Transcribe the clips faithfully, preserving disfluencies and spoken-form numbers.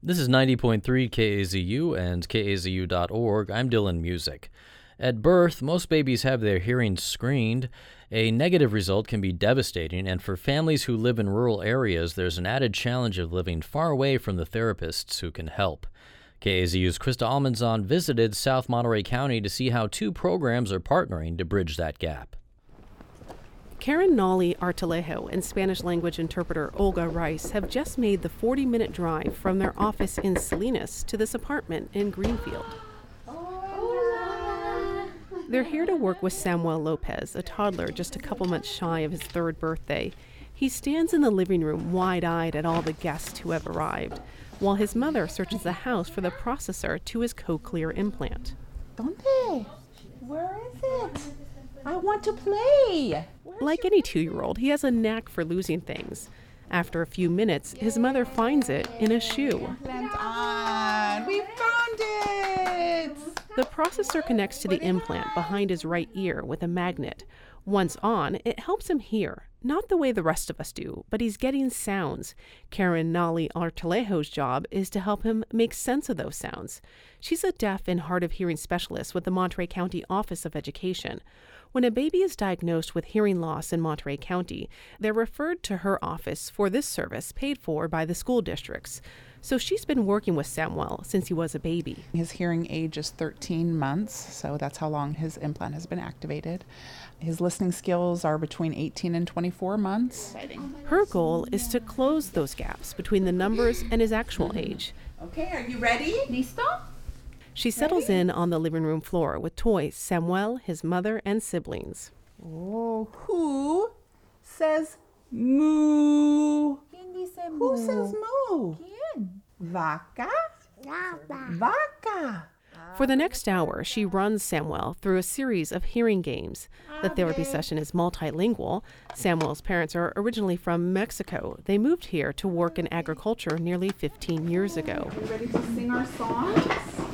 This is ninety point three K A Z U and K A Z U dot org. I'm Dylan Music. At birth, most babies have their hearing screened. A negative result can be devastating, and for families who live in rural areas, there's an added challenge of living far away from the therapists who can help. K A Z U's Krista Almanzon visited South Monterey County to see how two programs are partnering to bridge that gap. Karen Nolly Artelejo and Spanish-language interpreter Olga Rice have just made the forty-minute drive from their office in Salinas to this apartment in Greenfield. They're here to work with Samuel Lopez, a toddler just a couple months shy of his third birthday. He stands in the living room wide-eyed at all the guests who have arrived, while his mother searches the house for the processor to his cochlear implant. ¿Dónde? Where is it? I want to play. Like any two-year-old, he has a knack for losing things. After a few minutes, his mother finds it in a shoe. Implant on. We found it. The processor connects to the implant behind his right ear with a magnet. Once on, it helps him hear. Not the way the rest of us do, but he's getting sounds. Karen Nolly Artelejo's job is to help him make sense of those sounds. She's a deaf and hard of hearing specialist with the Monterey County Office of Education. When a baby is diagnosed with hearing loss in Monterey County, they're referred to her office for this service paid for by the school districts. So she's been working with Samuel since he was a baby. His hearing age is thirteen months, so that's how long his implant has been activated. His listening skills are between eighteen and twenty-four months. Her goal is to close those gaps between the numbers and his actual age. Okay, are you ready? Listo? She settles in on the living room floor with toys, Samuel, his mother, and siblings. Oh, who says moo? ¿Quién dice moo? Who says moo? ¿Quién? Vaca? Vaca. For the next hour, she runs Samuel through a series of hearing games. The therapy session is multilingual. Samuel's parents are originally from Mexico. They moved here to work in agriculture nearly fifteen years ago. Are you ready to sing our songs?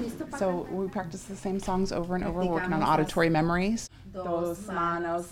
So we practice the same songs over and over, working on auditory memories. Dos manos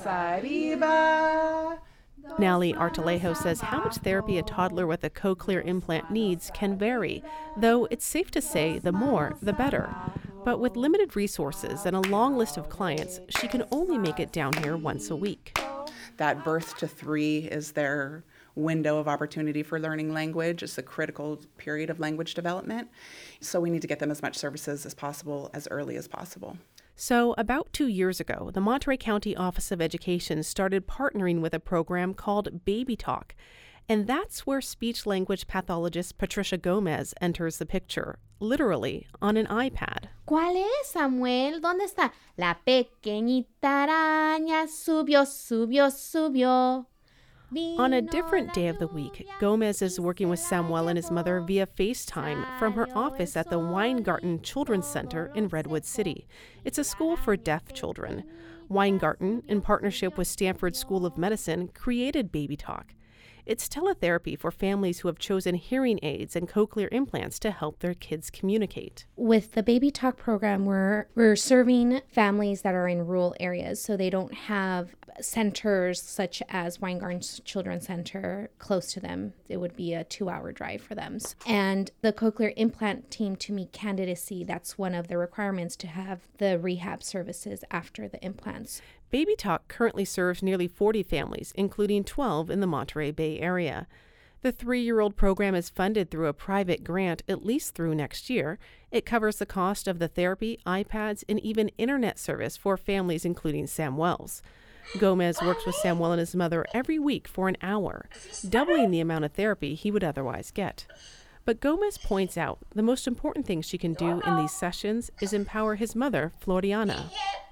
arriba. Nolly Artelejo says how much therapy a toddler with a cochlear implant needs can vary, though it's safe to say the more, the better. But with limited resources and a long list of clients, she can only make it down here once a week. That birth to three is their window of opportunity for learning language. It's a critical period of language development. So we need to get them as much services as possible, as early as possible. So about two years ago, the Monterey County Office of Education started partnering with a program called Baby Talk. And that's where speech-language pathologist Patricia Gomez enters the picture, literally on an iPad. ¿Cuál es, Samuel? ¿Dónde está? La pequeñita araña subió, subió, subió. On a different day of the week, Gomez is working with Samuel and his mother via FaceTime from her office at the Weingarten Children's Center in Redwood City. It's a school for deaf children. Weingarten, in partnership with Stanford School of Medicine, created Baby Talk. It's teletherapy for families who have chosen hearing aids and cochlear implants to help their kids communicate. With the Baby Talk program, we're, we're serving families that are in rural areas, so they don't have centers such as Weingarten Children's Center close to them. It would be a two-hour drive for them. And the cochlear implant team to meet candidacy, that's one of the requirements to have the rehab services after the implants. Baby Talk currently serves nearly forty families, including twelve in the Monterey Bay area. The three-year-old program is funded through a private grant at least through next year. It covers the cost of the therapy, iPads, and even internet service for families including Samuel's. Gomez works with Samuel and his mother every week for an hour, doubling the amount of therapy he would otherwise get. But Gomez points out the most important thing she can do in these sessions is empower his mother, Floriana.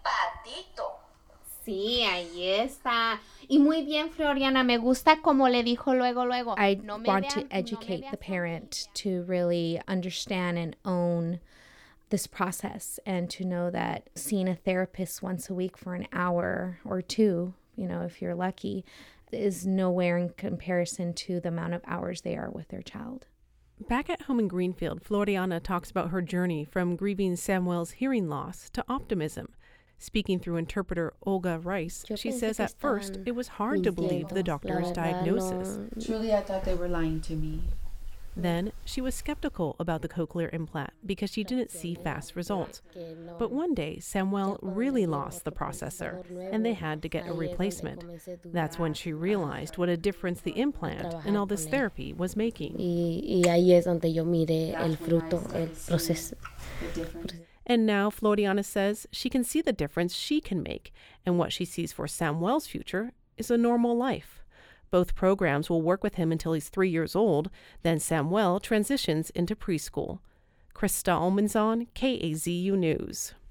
Sí, ahí está. Y muy bien, Floriana. Me gusta como le dijo luego, luego. I no me want vean, to educate no me the veas parent to really understand and own this process and to know that seeing a therapist once a week for an hour or two, you know, if you're lucky, is nowhere in comparison to the amount of hours they are with their child. Back at home in Greenfield, Floriana talks about her journey from grieving Samuel's hearing loss to optimism. Speaking through interpreter Olga Rice, she says at first it was hard to believe the doctor's diagnosis. Truly, I thought they were lying to me. Then she was skeptical about the cochlear implant because she didn't see fast results. But one day, Samuel really lost the processor, and they had to get a replacement. That's when she realized what a difference the implant and all this therapy was making. And now Floriana says she can see the difference she can make, and what she sees for Samuel's future is a normal life. Both programs will work with him until he's three years old. Then Samuel transitions into preschool. Krista Almanzon, K A Z U News.